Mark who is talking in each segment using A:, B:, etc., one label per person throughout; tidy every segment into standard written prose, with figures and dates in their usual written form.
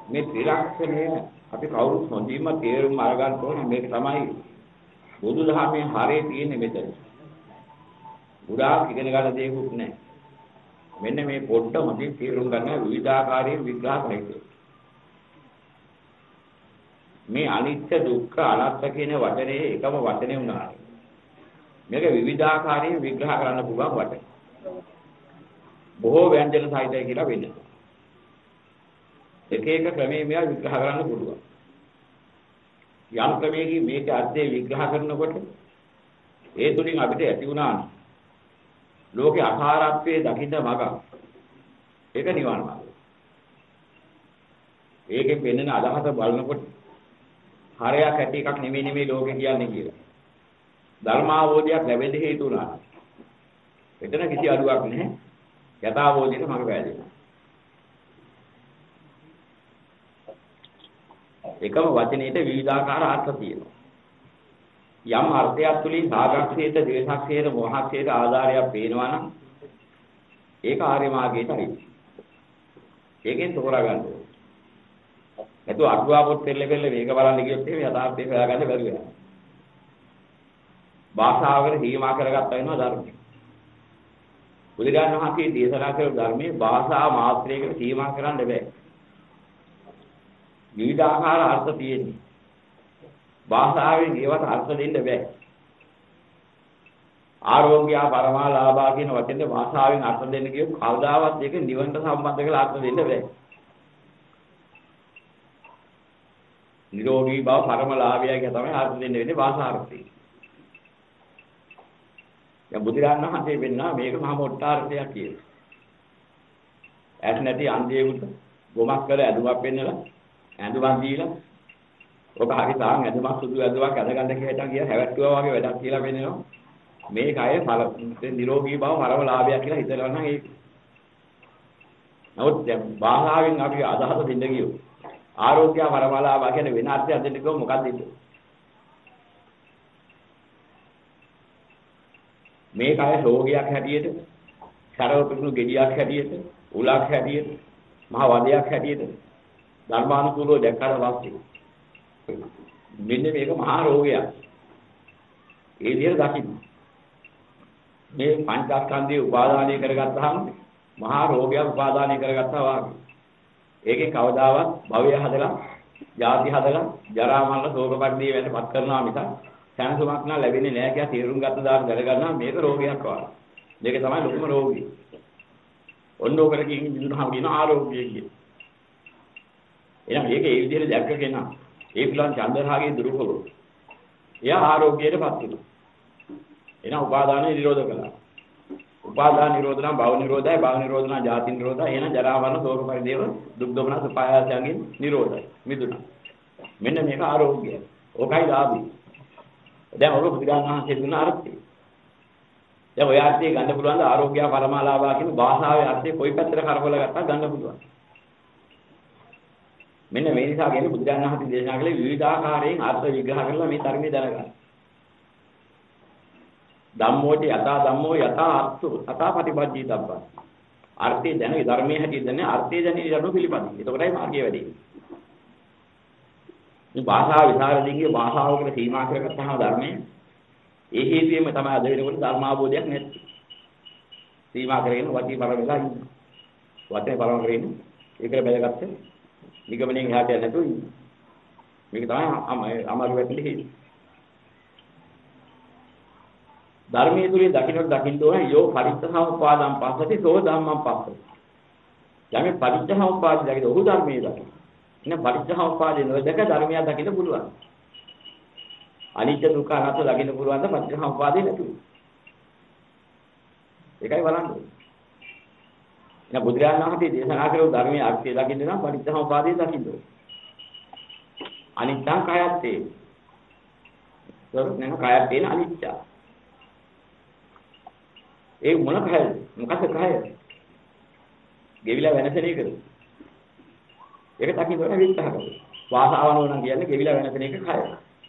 A: මේ ත්‍රිලක්ෂණය අපි කවුරුත් හොඳින්ම තේරුම් අරගන්න ඕනේ. මේක තමයි බුදුදහමේ හරේ තියෙන්නේ මෙතන. උඩා ඉගෙන ගන්න දෙයක්වත් නැහැ. මෙන්න මේ පොඩ්ඩ හොඳින් තේරුම් ගන්න විවිධාකාරයෙන් විග්‍රහ කරයි. මේ අනිත්‍ය දුක්ඛ අනාත්ම කියන වචනේ එකම වචනේ වුණා. මේක විවිධාකාරයෙන් විග්‍රහ කරන්න පුළුවන් වචන. බොහෝ ව්‍යංජන සහිතයි කියලා වෙන්නේ. එක එක ක්‍රමයෙන් මේවා විග්‍රහ කරන්න පුළුවන්. යම් ක්‍රමයකින් මේක අර්ථය විග්‍රහ කරනකොට ඒ තුලින් අපිට ඇති වුණා ලෝකේ අසාරත්වයේ දකින්න මග. ඒක නිවන මාර්ගය. ඒකෙන් පෙන්වන අදහස බලනකොට හරයක් ඇති එකක් නෙමෙයි ලෝකේ කියන්නේ කියලා. ධර්මාවෝධයක් ලැබෙන්න හේතු වුණා. එතන කිසි අඩුවක් නැහැ. යථාවෝධයට මඟ පෑදෙනවා. එකම වචනයේට විවිධාකාර අර්ථ තියෙනවා. යම් අර්ථයක් තුලින් සාගක්ෂේත, ද්වේෂක්ෂේත, මොහක්ෂේත ආධාරයක් පේනවා නම් ඒක ආර්ය මාර්ගයටයි. ඒකෙන් තෝරා ගන්න ඕනේ. ඒතු අටුවා පොත් පෙරලෙ මේක බලන්න ගියොත් එහෙම යථාර්ථය හොයාගන්න බැරි වෙනවා. භාෂාවකට සීමා කරගත්තා වෙනවා ධර්මය. බුදුරජාණන් වහන්සේ දේශනා කළ ධර්මයේ භාෂා මාත්‍රයකට සීමා කරන්න බෑ. විවිධාකාර අර්ථ තියෙනවා. භාෂාවෙන් ඒවට අර්ථ දෙන්න බෑ. ආරෝග්‍ය පරමාලාභා කියන වචනේ භාෂාවෙන් අර්ථ දෙන්න කියොත් කවදාවත් ඒක නිවනට සම්බන්ධ කරලා අර්ථ දෙන්න බෑ. නිරෝගී බව පරමලාභය කියන තමයි අර්ථ දෙන්න වෙන්නේ භාෂාර්ථය. දැන් බුදුරජාණන් වහන්සේ වෙන්නා මේක මහා මොට්ටාර්ථයක් කියලා. ඇස් නැති අන්ධයෙකුට ගොමක් කර ඇඳුමක් පෙන්නලා ඇඳුමක් දීලා ඔබ හරි තාන් ඇඳුමක් සුදු ඇඳුමක් අඳගන්න කියලා කිය හැවැට්ටුවා වගේ වැඩක් කියලා වෙනවා. මේක අය නිරෝගී බව පරමලාභයක් කියලා හිතනවා නම් ඒක. නමුත් දැන් භාෂාවෙන් අපි අදහස දෙන්න ගියොත් ආරෝග්‍ය පරමලාභ කියන වෙන අර්ථයක් දෙන්න කිව්වොත් මොකක්ද දෙන්නේ? මේක අය රෝගියක් හැටියට, සරව පිටුණු ගෙඩියක් හැටියට, උලක් හැටියට, මහ වදයක් හැටියට ධර්මානුකූලව දැක්කට පස්සේ මෙන්න මේක මහා රෝගයක්. ඒ විදිහට දකින්න. මේ පංචස්කන්ධය උපාදානය කරගත්තාම මහා රෝගයක් උපාදානය කරගත්තා වාගේ. ඒකේ කවදාවත් භවය හදලා, ජාති හදලා, ජරා මරණ ශෝක පරිදේ වෙනපත් කරනවා මිසක් සැනසුමක් නම් ලැබෙන්නේ නැහැ කියලා තීරුම් ගත්ත දාන දැනගන්නවා මේක රෝගයක් වගේ. මේක තමයි ලොකුම රෝගය. ඔන්න ඔකරකින් විඳුනහම කියන ආරෝග්‍යය කියන. එහෙනම් මේක ඒ විදිහට දැක්ක කෙනා ඒ පිළිවන් චන්දරාගයේ දුරුකලෝ. එයා ආරෝග්‍යයටපත් වෙනවා. එහෙනම් උපාදානය නිරෝධ කළා. උපාදාන නිරෝධ නම් භව නිරෝධයි, භව නිරෝධ නම් ජාති නිරෝධයි. එහෙනම් ජරා මරණ ශෝක පරිදේව දුක් දොමනස් උපායාසයන්ගෙන් නිරෝධයි. මිදුණා. මෙන්න මේක ආරෝග්‍යය. ඕකයි ලාභය. දැන් ඔබ බුදුරජාණන් වහන්සේ දුන්න අර්ථය. දැන් ඔය අර්ථය ගන්න පුළුවන් ද ආරෝග්‍ය පරමාලාභා කියන භාෂාවේ අර්ථය කොයි පැත්තට කරකවල ගත්තා ගන්න පුළුවන්. මෙන්න මේ නිසා කියන්නේ බුදුරජාණන් වහන්සේ දේශනා කළේ විවිධාකාරයෙන් අර්ථ විග්‍රහ කරලා මේ ධර්මයේ දැනගන්න. ධම්මෝටි යථා ධම්මෝ යථා අර්ථෝ යථා ප්‍රතිපජ්ජිතබ්බා. අර්ථය දැන ධර්මයේ හැටි දැන අර්ථය දැනී යනු පිළිපදින්න. එතකොටයි මාර්ගය වැඩි. මේ භාෂා විසරදින්ගේ භාෂාවකට සීමා කරගත්තාම ධර්මයේ ඒ හේතුවෙම තමයි අද වෙනකොට ධර්මාභෝධයක් නැති. සීමා කරගෙන වචී පර වෙලා ඉන්නේ. වචනේ පරම කරගෙන ඒකට බැලගත්තේ නිගමනයෙන් එහාට යන්නේ නැතුව ඉන්නේ. මේක තමයි අමාරු වෙන්නේ හේතුව. ධර්මයේ තුලින් දකින්න ඕන යෝ පරිත්‍ථසමුපාදම් පස්සති සෝ ධම්මං පස්සති. යමෙ පරිත්‍ථසමුපාද දකින්න ඔහු ධර්මයේ දකින්න. ඉතින් පරිත්‍ථසමුපාදේ නොදක ධර්මයක් දකින්න පුළුවන්. අනිත්‍ය දුක්ඛ අනාත්ම දකින්න පුළුවන් ද පරිත්‍ථසමුපාදේ නැතුව. ඒකයි බලන්න. එහෙනම් බුදුරජාණන් වහන්සේ දේශනා කරපු ධර්මයේ අර්ථය දකින්න නම් පරිත්‍ථසමුපාදේ දකින්න ඕනේ. අනිත්‍යං කයත්තේ. ඒක නේද කයත්තේ අනිත්‍ය. ඒ මොන කයද? මොකද කය? ගෙවිලා වෙනසෙන එකද? ඒක දකින්න ඕනේ විස්තර කරලා. වාසාවන ඕන කියන්නේ ගෙවිලා වෙනසෙන එක කය.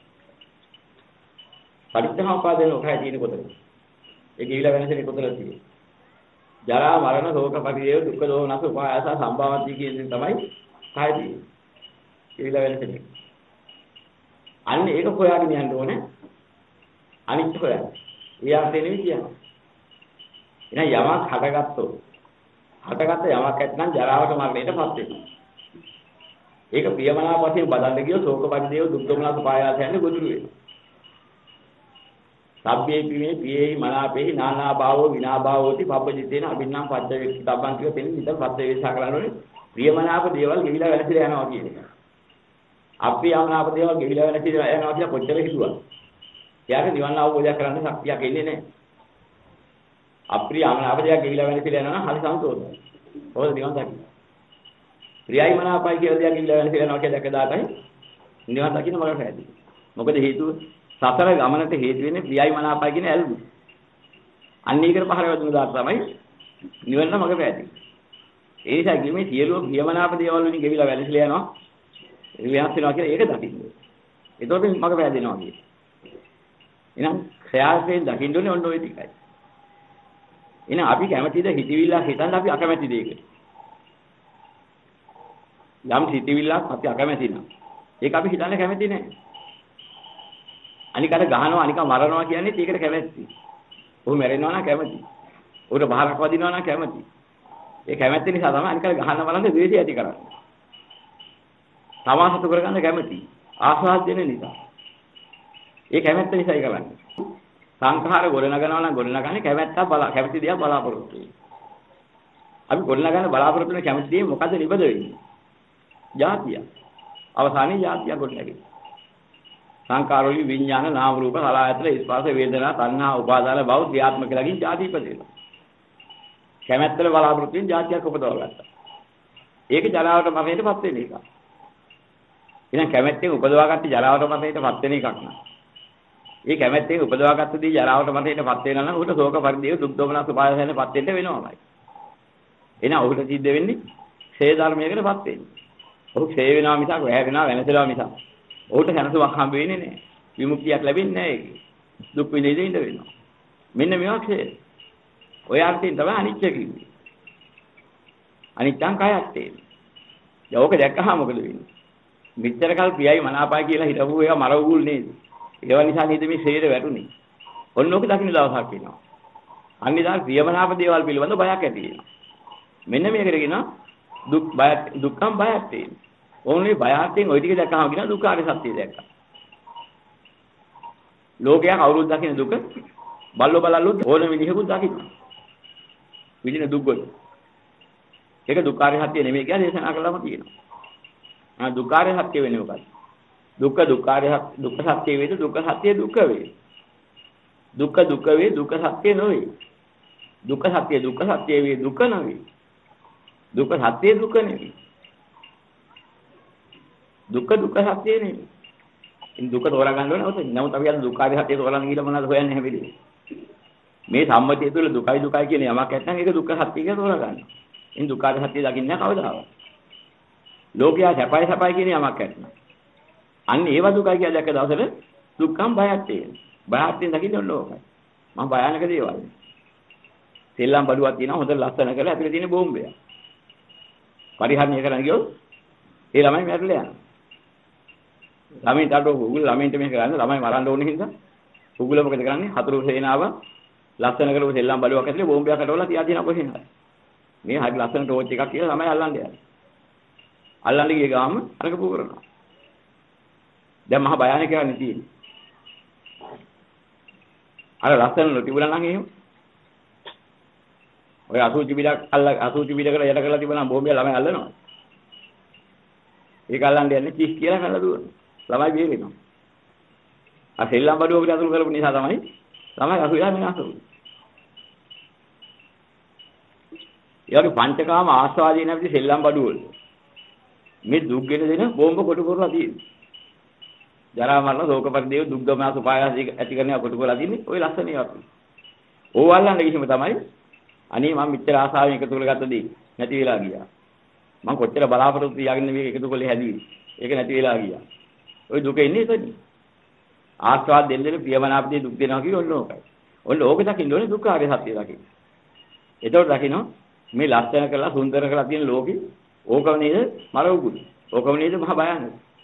A: පරිත්‍ථසමුපාදේ ඔකයි තියෙන කොටද? ඒ ගෙවිලා වෙනසෙන කොටද තියෙන්නේ? ජරා මරණ ශෝක පරිදේව දුක්ඛ දෝමනස උපායාස සම්භාවන්ති කියන තමයි කය තියෙන්නේ. ගෙවිලා වෙනසෙන එක. අන්න ඒක හොයාගෙන යන්න ඕනේ. අනිත් හොයන්න. ඒ අර්ථය නෙවෙයි කියන්නේ. එහෙනම් යමක් හටගත්තොත් හටගත්ත යමක් ඇත්නම් ජරාවට මරණයටපත් වෙනවා. ඒක ප්‍රියමනාප වශයෙන් බදන්න ගියොත් ශෝක පරිදේව දුක් දොමනස පායාස යන්නේ ගොදුරු වෙනවා. සබ්බේ පිනේ පියේ මනාපේ නානා භාවෝ විනා භාවෝති පබ්බජිතේන අභින්නම් පච්ච වේක්ති තබ්බන් කියව තෙන් විතර පත්‍ය වේසා කරනෝනේ ප්‍රියමනාප දේවල් ගෙවිලා වෙනසිලා යනවා කියන එක. අප්‍රියමනාප දේවල් ගෙවිලා වෙනසිලා යනවා කියලා කොච්චර හිතුවා. එයාට නිවන් අවබෝධය කරන්න ශක්තියක් එන්නේ නැහැ. අප්‍රියමනාප දේවල් ගෙවිලා වෙනසිලා යනවා නම් හරි සන්තෝෂයි. කොහොමද නිවන් දකින්නේ? ප්‍රියයි මනාපයි කියලා දෙයක් ගෙවිලා වෙනසිලා යනවා කියලා දැක දාතයි නිවන් දකින්න මගට හැදී. මොකද හේතුව? සතර ගමනට හේතු වෙන්නේ ප්‍රියයි මනාපයි කියන ඇල්ම. අන්න ඒකට පහර වැදුණු දාට තමයි නිවන මග පැහැදිලි. ඒ නිසා කිව්වේ සියලුම ප්‍රියමනාප දේවල් වලින් ගෙවිලා වැළසීලා යනවා. වෙනස් වෙනවා කියලා ඒක දකින්න. ඒතකොට මග පැහැදෙනවා කියන්නේ. එහෙනම් ක්ෂයාසයෙන් දකින්න ඕනේ ඔන්න ඔය ටිකයි. එහෙනම් අපි කැමතිද හිතවිල්ලක් හිතන්න අපි අකමැතිද ඒකට? යම් හිතවිල්ලක් අපි අකමැති නම් ඒක අපි හිතන්න කැමති නැහැ. අනිකට ගහනවා අනික මරනවා කියන්නේ ඒකට කැමැති. ඔහු මැරෙනවා නම් කැමති. ඔහුට බහරක් වදිනවා නම් කැමති. ඒ කැමැත්ත නිසා තමයි අනිකට ගහන්න බලන්නේ ද්වේෂය ඇති කරන්නේ. තමාසතු කරගන්න කැමති. ආස්වාද දෙන නිසා. ඒ කැමැත්ත නිසායි කරන්නේ. සංඛාර ගොඩනගනවා නම් ගොඩනගන්නේ කැමැත්ත කැමති දෙයක් බලාපොරොත්තු වෙන්නේ. අපි ගොඩනගන්න බලාපොරොත්තු වෙන කැමති දේ මොකද නිබද වෙන්නේ? ජාතිය. අවසානයේ ජාතිය ගොඩනගෙන්නේ. සංකාරෝලි විඥාන නාම රූප සලආයතන ස්පර්ශ වේදනා තණ්හා උපාදාන භව ක්‍රියාත්මක කියලාකින් ಜಾති ඉපදෙනවා. කැමැත්තල බලාපොරොත්තු වෙන ಜಾතියක් උපදව ගත්තා. ඒක ජරාවට මරණයටපත් වෙන එක. එහෙනම් කැමැත්තෙන් උපදවාගත්ත ජරාවට මරණයටපත් වෙන එකක් නා. ඒ කැමැත්තෙන් උපදවාගත්ත දී ජරාවට මරණයටපත් වෙනවා නම් උට ශෝක පරිදේව දුක් දොමනස් උපාදානයටපත් වෙන්න වෙනවමයි. එහෙනම් උට සිද්ධ වෙන්නේ ඡේ ධර්මයකටපත් වෙන්නේ. ඔහු ඡේ වෙනවා මිසක් වැය වෙනවා වෙනසලා මිසක් ඔහුට සැනසීමක් හම්බ වෙන්නේ නැහැ. විමුක්තියක් ලැබෙන්නේ නැහැ ඒකේ. දුක් විඳින්න ඉඳ වෙනවා. මෙන්න මේවා ක්ෂය. ඔය අර්ථයෙන් තමයි අනිත්‍ය කිව්වේ. අනිත්‍යං කයත් තියෙන්නේ. දැන් ඕක දැක්කහම මොකද වෙන්නේ? මෙච්චර කල් ප්‍රියයි මනාපයි කියලා හිතපු ඒවා මරවුල් නේද? ඒවා නිසා නේද මේ ශරීරය වැටුනේ. ඔන්න ඕක දකින්න දවසක් එනවා. අනිදාල් ප්‍රියමනාප දේවල් පිළිබඳ බයක් ඇති වෙනවා. මෙන්න මේකට කියනවා දුක් බය දුක්ඛම් බයක් තියෙනවා. ඕනේ බයයෙන් ওই ටික දැක්කම කියන දුක්ඛාරය සත්‍යය දැක්කා. ලෝකයක් අවුරුද්ද දකින්න දුක බල්ලෝ බලල්ලොත් ඕන විදිහකුත් දකින්න. විදින දුක් ගොඩ. ඒක දුක්ඛාරය සත්‍ය නෙමෙයි කියලා දේශනා කළාම තියෙනවා. දුක්ඛාරය සත්‍ය වෙන්නේ මොකක්ද? දුක්ඛ දුක්ඛාරය දුක්ඛ සත්‍ය වේද දුක්ඛ සත්‍ය දුක්ඛ වේ. දුක්ඛ දුක්ඛ වේ දුක්ඛ සත්‍ය නොවේ. දුක්ඛ සත්‍ය දුක්ඛ සත්‍ය වේ දුක්ඛ නොවේ. දුක්ඛ සත්‍ය දුක්ඛ නෙවෙයි. දුක්ඛ දුක්ඛ සත්‍ය නෙවෙයි. ඉතින් දුක තෝරා ගන්න ඕනේ ඔතන. නමුත් අපි අද දුක්ඛාරය සත්‍ය තෝරන්න ගිහලා මොනවද හොයන්නේ හැමදේම. මේ සම්මතිය තුළ දුකයි දුකයි කියන යමක් නැත්නම් ඒක දුක්ඛ සත්‍ය කියලා තෝරා ගන්න. ඉතින් දුක්ඛාරය සත්‍ය දකින්න කවදාවත්. ලෝකයා සැපයි සැපයි කියන යමක් නැත්නම්. අන්න ඒව දුකයි කියලා දැක්ක දවසට දුක්ඛම් බයක් තියෙනවා. බයක් තියෙන දකින්න ඕන ලෝකයි. මම භයානක දේවල්. සෙල්ලම් බඩුවක් තියෙනවා හොඳ ලස්සන කරලා ඇතුලේ තියෙන බෝම්බයක්. පරිහරණය කරන්න ගියොත් ඒ ළමයි මැරෙලා යනවා. ළමයින්ට උගුල ළමයින්ට මේක කරන්නේ ළමයි මරන්න ඕනේ හින්දා උගුල මොකද කරන්නේ? හතුරු සේනාව ලස්සන කරපු සෙල්ලම් බඩුවක් ඇතුලේ බෝම්බයක් අටවලා තියා දිනා කොහෙන්ද? මේ හරි ලස්සන ටෝච් එකක් කියලා ළමයි අල්ලන්න යනවා. අල්ලන්න ගිය ගාම අරක පූ කරනවා. දැන් මහා භයානක කරන්නේ තියෙන්නේ. අර ලස්සන තිබුණා නම් එහෙම. ඔය අසුචි බිඩකට යට කරලා තිබුණා බෝම්බය ළමයි අල්ලනවා. ඒක අල්ලන්න යන්නේ කිස් කියලා කරලා දුවනවා. ළමයි බේරෙනවා. අර සෙල්ලම් බඩුවකට අතුරු කරපු නිසා තමයි ළමයි අසුලා විනාශ වුනේ. ඒ වගේ පංචකාම ආස්වාදයේ නැති සෙල්ලම් බඩුවල මේ දුක්ගෙන දෙන බෝම්බ කොටු කරලා තියෙනවා. ජරා මරණ ශෝක පරිදේව දුක් දමන සුපායස ඇති කරන කොටු කරලා තියෙන්නේ ওই ලස්සන ඒවා. ඕව අල්ලන්න ගිහිම තමයි අනේ මම මෙච්චර ආසාවෙන් එකතු කරගත්ත දේ නැති වෙලා ගියා. මම කොච්චර බලාපොරොත්තු තියාගෙන මේක එකතු කරලා හැදුවේ. ඒක නැති වෙලා ගියා. ওই දුක එන්නේ එතනින්. ආස්වාද දෙන්නේ ප්‍රියමනාපදී දුක් දෙනවා කියන්නේ ඔන්න ඕකයි. ඔන්න ඕක දකින්න ඕනේ දුක්ඛාරය සත්‍ය දකින්න. ඒතකොට දකින්න මේ ලස්සන කරලා සුන්දර කරලා තියෙන ලෝකේ ඕකම නේද මර උගුල. ඕකම නේද මහ භයානක.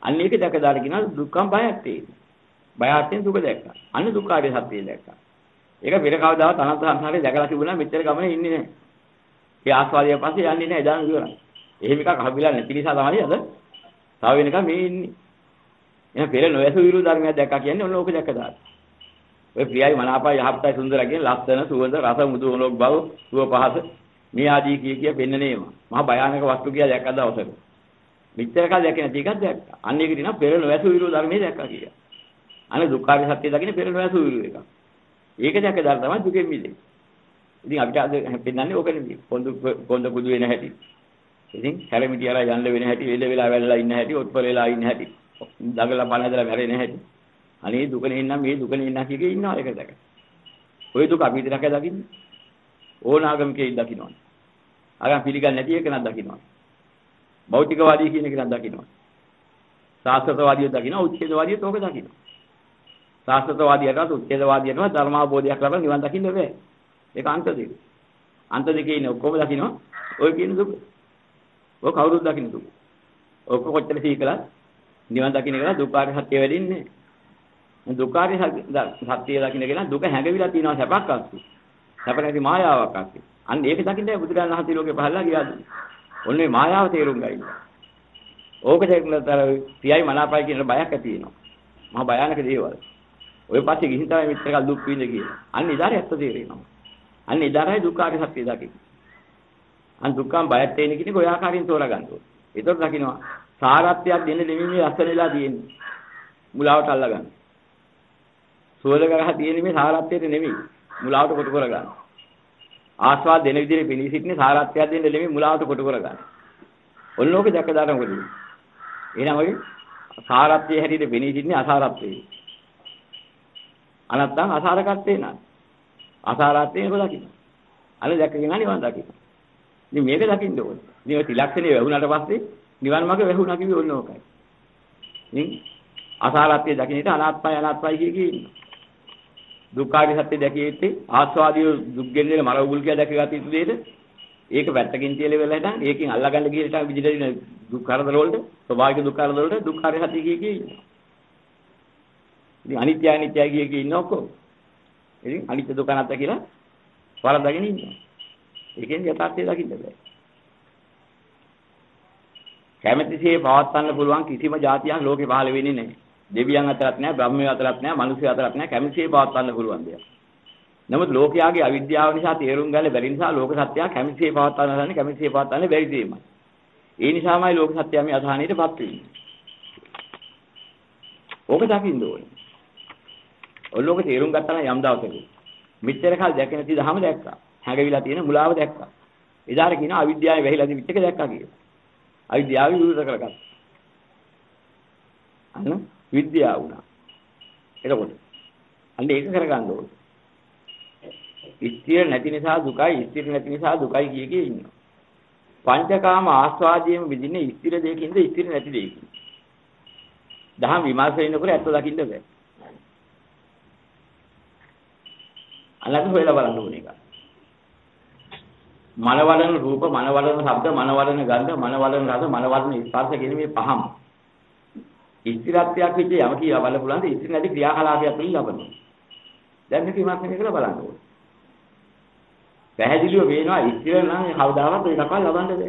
A: අන්න ඒක දැක දාලා කියනවා දුක්ඛම් බයක් තියෙන්නේ. බයයෙන් දුක දැක්කා. අන්න දුක්ඛාරිය සත්‍යය දැක්කා. ඒක පෙර කවදාවත් අනන්ත සංසාරේ දැකලා තිබුණා මෙච්චර ගමනේ ඉන්නේ නැහැ. ඒ ආස්වාදය පස්සේ යන්නේ නැහැ එදාම ඉවරයි. එහෙම එකක් අහවිලා නැති නිසා තමයි අද තව වෙනකම් මේ ඉන්නේ. එහෙනම් පෙර නොයසු විරු ධර්මයක් දැක්කා කියන්නේ ඔන්න ඕක දැක්ක දාන්න. ඔය ප්‍රියයි මනාපයි යහපතයි සුන්දරයි කියන ලස්සන සුවඳ රස මුදු මොලොක් බව සුව පහස මේ ආදී කිය පෙන්නනේම මහා භයානක වස්තු කියලා දැක්ක දවසක. මෙච්චර කාලයක් දැක්කේ නැති එකක් දැක්කා. අන්න ඒක දිනා පෙර නොයසු විරු ධර්මයේ දැක්කා කියලා. අනේ දුක්ඛාරිය සත්‍ය දකින්න පෙර නොයසු විරු එක. ඒක දැක්ක දාලා තමයි දුකෙන් මිදෙන්නේ. ඉතින් අපිට අද පෙන්නන්නේ ඕක නෙමෙයි. කොන්ද කුදු වෙන හැටි. ඉතින් හැරමිටි අරලා යන්න වෙන හැටි, වේල වෙලා වැළලා ඉන්න හැටි, ඔත්පල වෙලා ඉන්න හැටි. දඟලා පණ ඇදලා මැරෙන හැටි. අනේ දුකනේ ඉන්නම් මේ දුකනේ ඉන්නා කිය ඉන්නවා ඒක දැක. ওই දුක අපි විතරක් දකින්නේ. ඕනාගමකේ දකින්නවා. අගන් පිළිගන්නේ නැති එක නක් දකින්නවා. භෞතිකවාදී කියන එක නක් දකින්නවා. සාස්ත්‍රවාදීව දකින්නවා, උච්ඡේදවාදීව තෝක දකින්නවා. සාස්ත්‍රවාදීයටත් උච්ඡේදවාදීයටත් ධර්මාභෝධයක් ලබා නිවන් දකින්න බෑ. ඒක අන්ත දෙක. අන්ත දෙකේ ඉන්නේ ඔක්කොම දකින්නවා. ඔය කියන දුක. ඔය කවුරුත් දකින්න දුක. ඔක්කො කොච්චර සීකලා නිවන් දකින්න කියලා දුක්ඛාර සත්‍ය වෙදින්නේ. දුක්ඛාර සත්‍ය දකින්න කියලා දුක හැඟවිලා තියෙනවා සැපක් අස්ති. සැප නැති මායාවක් අස්ති. අන්න ඒක දකින්නයි බුදුරජාණන් වහන්සේ ලෝකේ පහළලා ගියාද. ඔන්නේ මායාව තේරුම් ගන්න. ඕක තේරුම්තර පියයි මනාපයි කියන බයක් ඇති වෙනවා. මහා භයානක දේවල්. ඔය පස්සේ ගිහින් තමයි මෙච්චර දුක් විඳ කියලා. අන්න ඉදාරේ ඇත්ත තේරෙනවා. අන්න ඉදාරයි දුක්ඛාර සත්‍ය දකින්න. අන් දුක්ඛම් බයත් තේින කෙනෙක් ඔය ආකාරයෙන් තෝරා ගන්න ඕනේ. ඒතකොට දකින්නවා සාරත්වයක් දෙන්න දෙමින් මේ අස්සනෙලා තියෙන්නේ. මුලාවට අල්ලා ගන්න. සුවඳ කරහ තියෙන්නේ මේ සාරත්වයට නෙමෙයි. මුලාවට කොට කර ගන්න. ආස්වාද දෙන විදිහේ පිළි සිටින්නේ සාරත්වයක් දෙන්න නෙමෙයි මුලාවට කොට කර ගන්න. ඔන්නෝක දැක දාන්න මොකද? එහෙනම් ඔය සාරත්වයේ හැටියට පිළි සිටින්නේ අසාරත්වයේ. අනත්තම් අසාරකත්වේ නා. අසාරත්වයේ ඒක දකින්න. අනේ දැකගෙන නිවන් දකින්න. ඉතින් මේක දකින්න ඕනේ. ඉතින් ඔය ත්‍රිලක්ෂණේ වැහුණාට පස්සේ නිවන් මාර්ග වැහුණා කිව්වේ ඔන්න ඕකයි. ඉතින් අසාරත්වයේ දකින්නට අනාත්මයි අනාත්මයි කිය ඉන්නවා. දුක්ඛාරිය සත්‍ය දැකියෙත්තේ ආස්වාදිය දුක් ගෙන්නේ මරවුල් කියලා දැකගත යුතු දෙයද ඒක වැටකින් තියලා වෙලා හිටන් ඒකෙන් අල්ලගන්න ගිහලා විදිහට දුක් කරදර වලට ස්වභාවික දුක් කරදර වලට දුක්ඛාරිය සත්‍ය කිය ඉන්නවා. ඉතින් අනිත්‍ය අනිත්‍යයි කිය ඉන්න ඔක්කොම. ඉතින් අනිත්‍ය දුක නැත්ත කියලා වරදගෙන ඉන්නවා. ඒකෙන් යථාර්ථය දකින්න බෑ. කැමැතිසේ පවත්වන්න පුළුවන් කිසිම જાතියක් ලෝකේ පහළ වෙන්නේ නැහැ. දෙවියන් අතරත් නැහැ, බ්‍රහ්මයෝ අතරත් නැහැ, මිනිස්සු අතරත් නැහැ. කැමැතිසේ පවත්වන්න පුළුවන් දෙයක්. නමුත් ලෝකයාගේ අවිද්‍යාව නිසා තේරුම් ගන්න බැරි නිසා ලෝක සත්‍යය කැමැතිසේ පවත්වන්න හදන්නේ කැමැතිසේ පවත්වන්න බැරි දෙයමයි. ඒ නිසාමයි ලෝක සත්‍යය මේ අසහනයටපත් වෙන්නේ. ඕක දකින්න ඕනේ. ඔලෝක තේරුම් ගත්තා නම් යම් දවසක මෙච්චර කාල දැක නැති දහම දැක්කා. හැඟවිලා තියෙන මුලාව දැක්කා. එදාට කියනවා අවිද්‍යාවේ වැහිලා තිබිච්ච එක දැක්කා කියලා. අවිද්‍යාව විරුද්ධ කරගත්තා. අන්න විද්‍යාව වුණා. එතකොට අන්න ඒක කරගන්න ඕනේ. ස්ථිර නැති නිසා දුකයි, ස්ථිර නැති නිසා දුකයි කිය ඉන්නවා. පංචකාම ආස්වාදයෙන් විදින්නේ ස්ථිර දෙයකින්ද ස්ථිර නැති දෙයකින්. දහම් විමර්ශනයනකොට ඇත්ත දකින්න බෑ. අලක හොයලා බලන්න ඕනේ එක. මනවලන රූප, මනවලන ශබ්ද, මනවලන ගන්ධ, මනවලන රස, මනවලන ස්පර්ශ කියන මේ පහම. ස්ථිරත්වයක් විදිහේ යම කියලා බලන්න පුළුවන් ද ස්ථිර නැති ක්‍රියාකලාපයක් වලින් ලබනවා. දැන් මේක විමර්ශනය කරලා බලන්න ඕනේ. පැහැදිලිව වෙනවා ස්ථිර නම් කවදාවත් ඒකක් ලබන්න බෑ.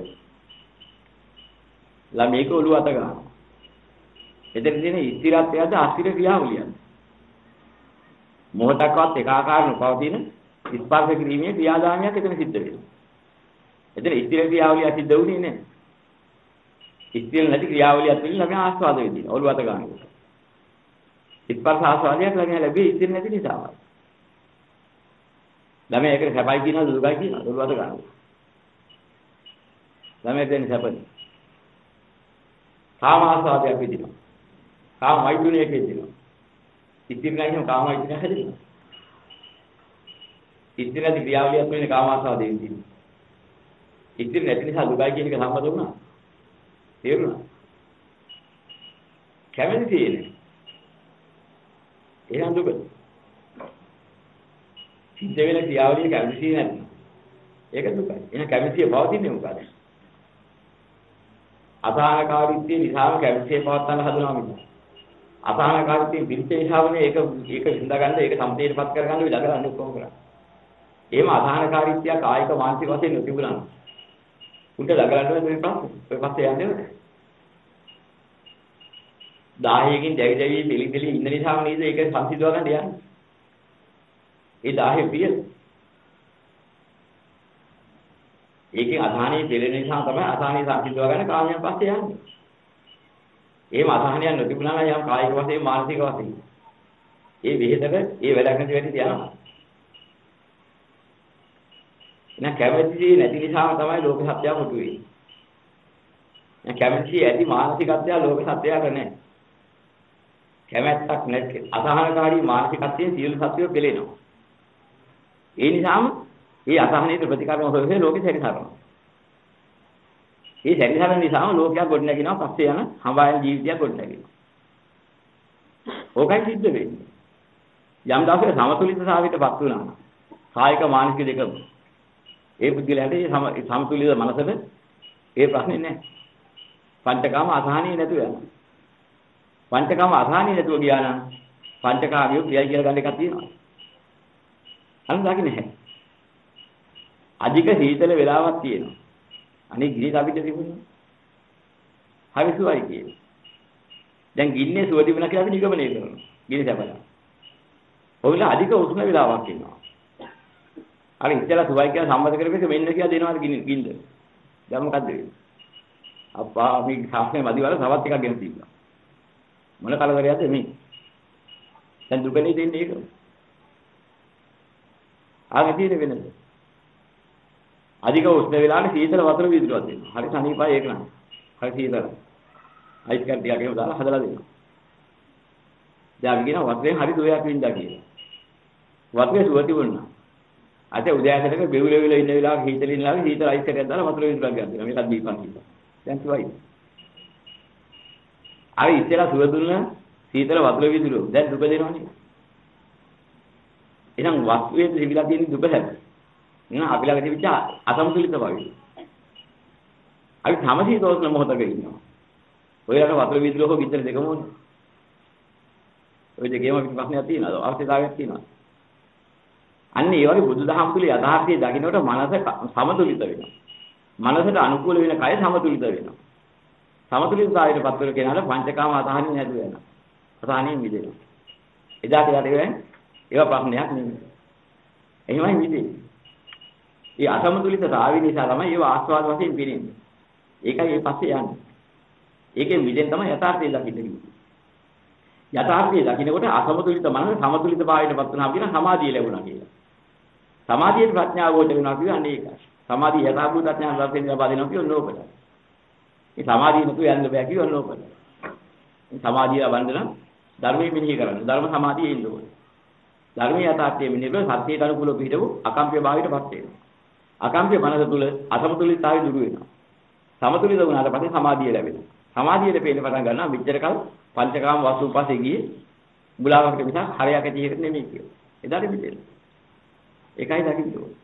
A: ළමේක ඔළුව අත ගන්න. එතන තියෙන ස්ථිරත්වයද අස්ථිර ක්‍රියාවලියද? මොහොතක්වත් එක ආකාරන පවතින ස්පර්ශ කිරීමේ ක්‍රියාදාමයක් එතන සිද්ධ වෙනවා. එතන ස්ථිර ක්‍රියාවලිය සිද්ධ වුණේ නැහැ. ස්ථිර නැති ක්‍රියාවලියක් තුළින් ළමයා ආස්වාද වෙනවා. ඔළුව අත ගන්නකොට. ස්පර්ශ ආස්වාදයක් ළමයා ලැබෙන්නේ ස්ථිර නැති නිසාමයි. ළමයා ඒකට සැපයි කියනවා දුකයි කියනවා ඔළුව අත ගන්නවා. ළමයා දෙන්නේ සැපයි. කාම ආස්වාදයක් විදිනවා. කාම වෛද්‍යුණියක විදිනවා. ස්ථිර නැතිනම් කාම වෛද්‍යුණිය හැදෙනවා. ස්ථිර නැති ක්‍රියාවලියක් වෙන්නේ කාම ආස්වාදයෙන් විදිනවා. ස්ථිර නැති නිසා දුකයි කියන එක සම්මත වුණා. තේරුණා? කැමැති තියෙන්නේ. එහෙනම් දුක. සිද්ධ වෙන ක්‍රියාවලිය කැමැති නැත්නම් ඒක දුකයි. එහෙනම් කැමැතිය පවතින්නේ මොකද? අසහනකාරීත්වය නිසාම කැමැත්තේ පවත්තන්න හදනවා මිස. අසහනකාරීත්වයෙන් පිළිච්ච නිසාමනේ ඒක විඳ ගන්න ඒක සම්පේටපත් කරගන්න විලා කරන්නේ කොහොම කරන්නේ. එහෙම අසහනකාරීත්වය කායික මානසික වශයෙන් නොතිබුණා. උන්ට ළඟලන්න මේ ප්‍රශ්නේ. ඔය පස්සේ යන්නේ නැහැ. 10කින් දැවි දැවි පිළිපිලි ඉන්න නිසාම නේද ඒක සංසිඳව ගන්න යන්නේ. ඒ 10 පිය. ඒකේ අසහනයේ පිළිෙන නිසා තමයි අසහනිය සංසිඳව ගන්න කාමයන් පස්සේ යන්නේ. එහෙම අසහනයක් නොතිබුණා නම් යම් කායික වශයෙන් මානසික වශයෙන්. ඒ විහෙතක ඒ වැඩක් නැති වෙටි තියනවා. එහෙනම් කැමැති නැති නිසාම තමයි ලෝක සත්‍යය මුතු වෙන්නේ. එහෙනම් කැමැති ඇති මානසිකත්වය ලෝක සත්‍යයට නැහැ. කැමැත්තක් නැති අසහනකාරී මානසිකත්වයෙන් සියලු සත්‍යෝ පෙළෙනවා. ඒ නිසාම මේ අසහනයේ ප්‍රතිකර්ම හොයන්නේ ලෝකෙ සැරිසරනවා. මේ සැරිසරන නිසාම ලෝකයක් ගොඩ නැගිනවා පස්සේ යන හඹායන ජීවිතයක් ගොඩ නැගිනවා. ඕකයි සිද්ධ වෙන්නේ. යම් දවසක සමතුලිතතාවයටපත් වුණා. කායික මානසික දෙකම. ඒ පුද්ගලයාට මේ සමතුලිත මනසට ඒ ප්‍රශ්නේ නැහැ. පංචකාම අසහනිය නැතුව යනවා. පංචකාම අසහනිය නැතුව ගියා නම් පංචකාමිය ප්‍රියයි කියලා ගන්න එකක් තියෙනවා. අන්න දකින්නේ නැහැ. අධික සීතල වෙලාවක් තියෙනවා. අනේ ගිනි අපිට තිබුණා. හරි සුවයි කියන්නේ. දැන් ගින්නේ සුව තිබුණා කියලා අපි නිගමනය කරනවා. ගිනි සැපලා. ඔයලා අධික උෂ්ණ වෙලාවක් ඉන්නවා. අර ඉතලා සුවයි කියලා සම්මත කරපේක මෙන්න කියලා දෙනවාද ගින්ද. දැන් මොකද්ද වෙන්නේ? අප්පා මේ සාස්නේ මදිවල තවත් එකක් ගෙන තිබ්බා. මොන කලවරයක්ද මේ? දැන් දුකනේ දෙන්නේ ඒක. ආගේ තියෙන වෙනද? අධික උෂ්ණ වෙලාවට සීතල වතුර විදුරුවක් දෙනවා. හරි සනීපයි ඒක නෑ. හරි සීතල. අයිස් කට්ටියක් එහෙම දාලා හදලා දෙනවා. දැන් අපි කියන වතුරෙන් හරි දුවයක් වින්දා කියලා. වතුරේ සුව තිබුණා. අද උදෑසනක බෙවුල ඉන්න වෙලාවක හීතලින් ලාගේ සීතල අයිස් කට්ටියක් දාලා වතුර විදුරුවක් ගන්නවා. මේකත් දීපන් කියලා. දැන් සුවයි. අර ඉස්සෙල්ලා සුව දුන්න සීතල වතුර විදුරුව දැන් දුක දෙනවනේ. එහෙනම් වස්තුවේ තිබිලා තියෙන දුක හැබැයි. එහෙනම් අපි ළඟ තිබිච්ච අසමතුලිත භාවය. අපි සමශීතෝෂ්ණ මොහොතක ඉන්නවා. ඔයලාට වතුර විදුරුව හෝ ගින්දර දෙකම ඕනේ. ඔය දෙකේම අපිට ප්‍රශ්නයක් තියෙනවා. අවශ්‍යතාවයක් තියෙනවා. අන්න ඒ වගේ බුදුදහම තුළ යථාර්ථයේ දකින්නට මනස සමතුලිත වෙනවා. මනසට අනුකූල වෙන කය සමතුලිත වෙනවා. සමතුලිතතාවයටපත් වෙන කෙනාට පංචකාම අසහනිය නැති වෙනවා. අසහනියෙන් මිදෙනවා. එදාට ඒවා ප්‍රශ්නයක් නෙමෙයි. එහෙමයි මිදෙන්නේ. ඒ අසමතුලිතතාවය නිසා තමයි ඒවා ආස්වාද වශයෙන් පිරෙන්නේ. ඒකයි මේ පස්සේ යන්නේ. ඒකෙන් මිදෙන් තමයි යථාර්ථය දකින්න කිව්වේ. යථාර්ථය දකින්නකොට අසමතුලිත මනස සමතුලිත භාවයටපත් වෙනවා කියන සමාධිය ලැබුණා කියලා. සමාධියේ ප්‍රඥාව ගොඩ වෙනවා කියන්නේ ඒකයි. සමාධිය යථාභූත ඥාන ලබන ලබනවා කියන්නේ ඕකට. මේ සමාධිය නතු යන්න බෑ කියන්නේ ඕකට. මේ සමාධිය ලබන්න නම් ධර්මයේ මෙනෙහි කරන්න. ධර්ම සමාධියේ ඉන්න ඕනේ. ධර්මයේ යථාර්ථයේ මෙනෙහි සත්‍යයට අනුකූලව පිටව අකම්ප්‍ය භාවයටපත් වෙනවා. අකම්ප්‍ය මනස තුල අසමතුලිතතාවය දුරු වෙනවා. සමතුලිත වුණාට පස්සේ සමාධිය ලැබෙනවා. සමාධියට පේන්න පටන් ගන්නවා මෙච්චර කල් පංචකාම වස්තු පස්සේ ගියේ බුලාවකට මිසක් හරයක් ඇති එකක් නෙමෙයි කියලා. එදාට මිදෙන්න. ඒකයි දකින්න ඕනේ.